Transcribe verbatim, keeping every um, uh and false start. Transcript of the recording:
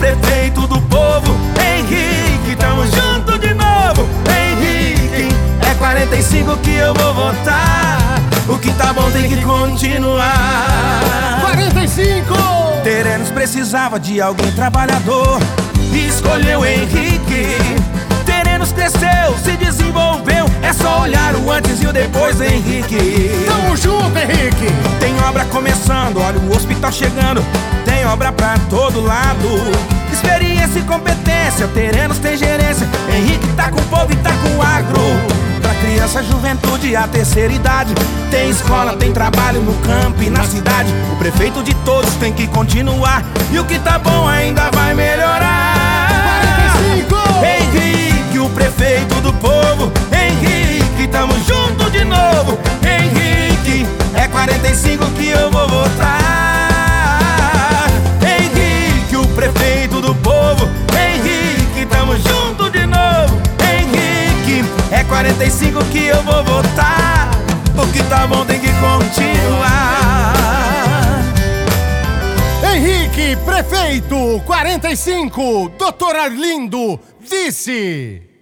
prefeito do povo, Henrique, tamo junto de novo, Henrique. É quarenta e cinco que eu vou votar, o que tá bom tem que continuar. quarenta e cinco! Terenos precisava de alguém trabalhador e escolheu Henrique. Terenos cresceu, se desenvolveu, é só olhar o antes e o depois, Henrique. Tamo junto, Henrique! Tem obra começando, olha o hospital chegando, tem obra pra todo lado. Experiência e competência, Terenos tem gerência, Henrique tá com o povo e tá com o agro. Pra criança, juventude e a terceira idade, tem escola, tem trabalho no campo e na cidade. O prefeito de todos tem que continuar, e o que tá bom ainda vai melhorar. quarenta e cinco! Henrique, o prefeito do povo, Henrique, tamo junto de novo, Henrique. É quarenta e cinco que eu vou votar, Henrique, o prefeito do povo, Henrique, tamo junto de novo, Henrique. É quarenta e cinco que eu vou votar, o que tá bom tem que continuar. Henrique, prefeito, quarenta e cinco. Doutor Arlindo, vice.